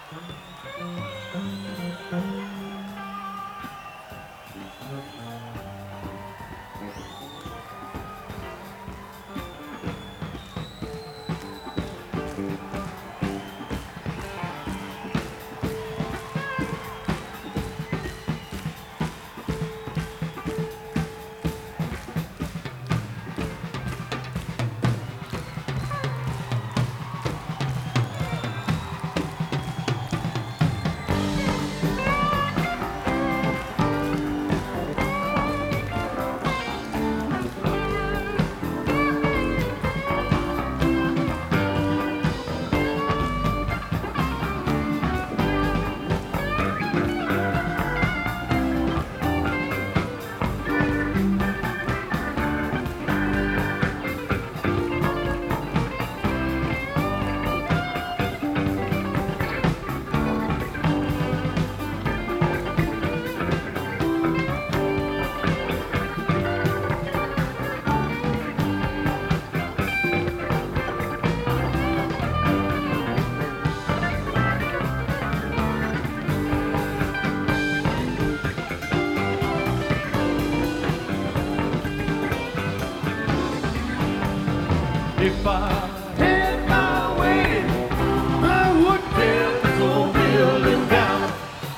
If I had my way, I would tear this old building down.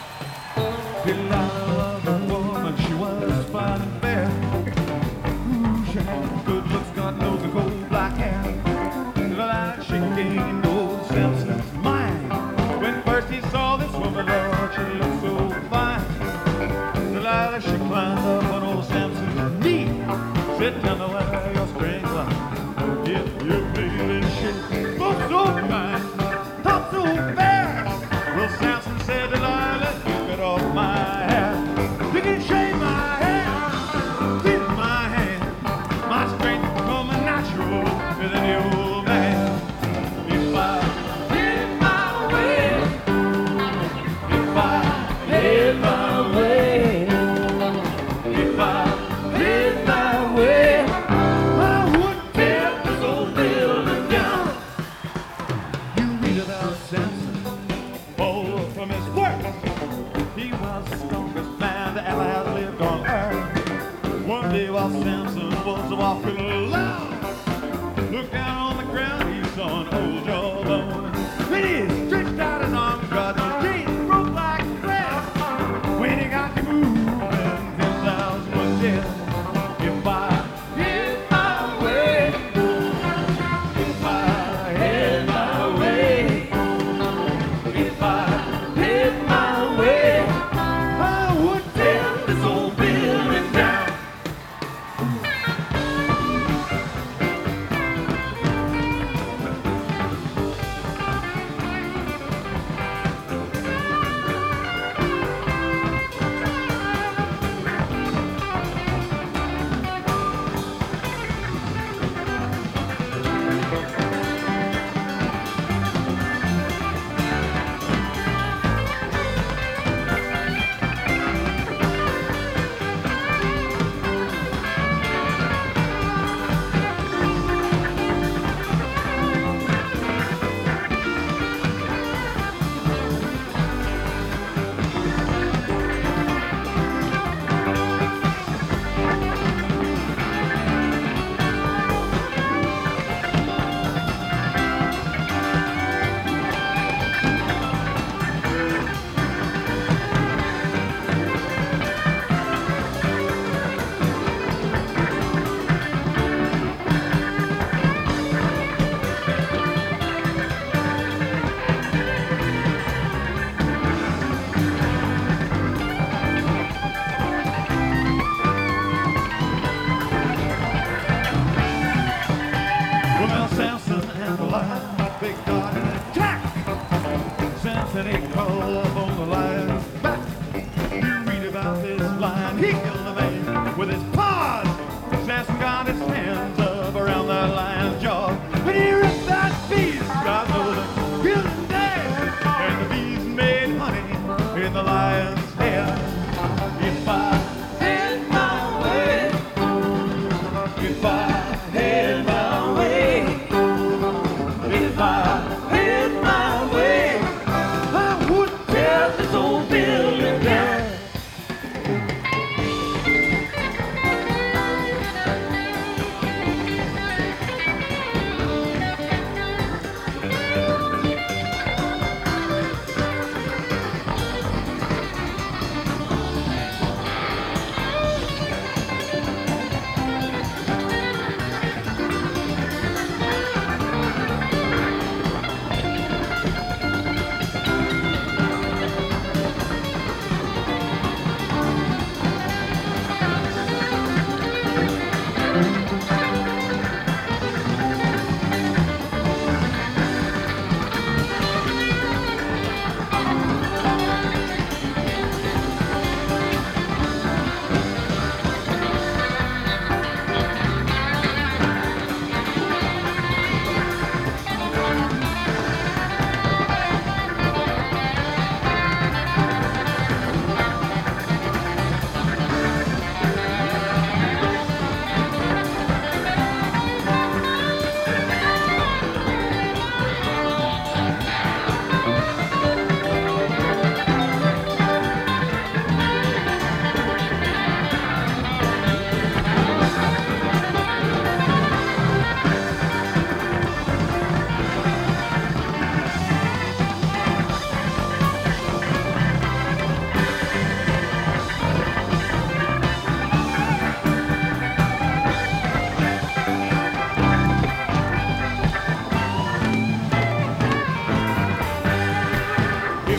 He loved a woman, she was fine and fair. Ooh, she had good looks, God knows, and cold black hair. Like she gained old Samson's mind when first he saw this woman, Lord, she looked so fine. Like she climbed up on old Samson's knee, said, "Tell me where your strength lies. If you baby shit was so fine, thought so fair." Well, Samson said, "Delilah, you cut off my hair. You can shave my hair, kiss my hand. My strength coming natural with any old man. If I had my way, if I had my way, if I had my way, I would tear this old building down." You read about Samson, oh, from his work. He was the strongest man that ever has lived on earth. One day while Samson was walking along, looked down on the ground, he saw an old jawbone. When he stretched out his arms, God, those chains broke like glass. When he got to moving, 10,000 was dead. If I had my way, if I had my way, if I had my way, I would tear this old building down. They got an attack. Samson, he called up on the lion's back. You read about this lion, he killed a man with his paws. Samson got his hands up around that lion's jaw. When he ripped that beast, God knows it killed him dead. And the beast made honey in the lion's head. If I had my way, if I had my way, if I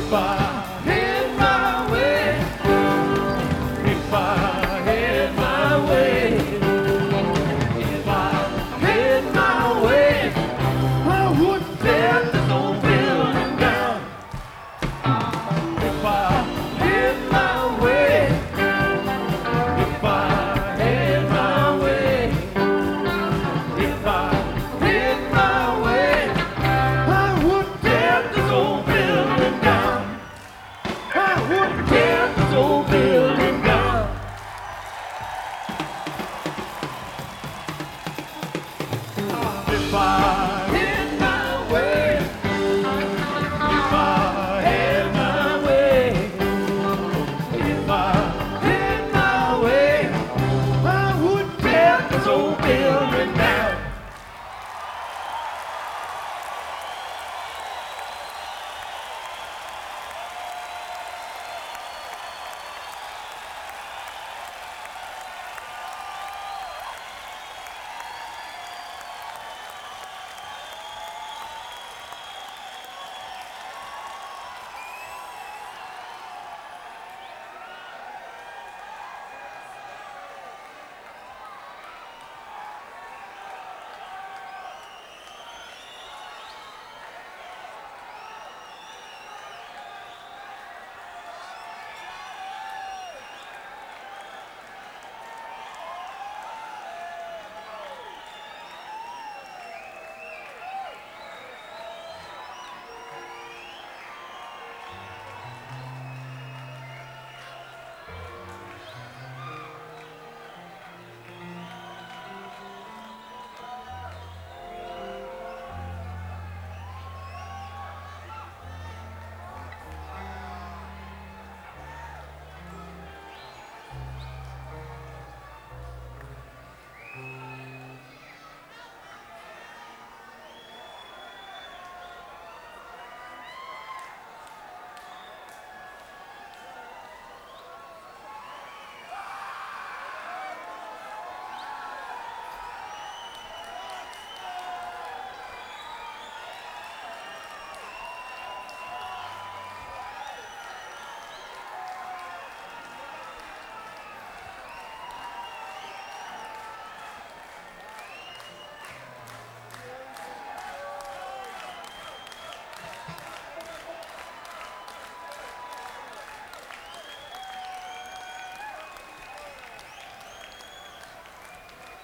fire.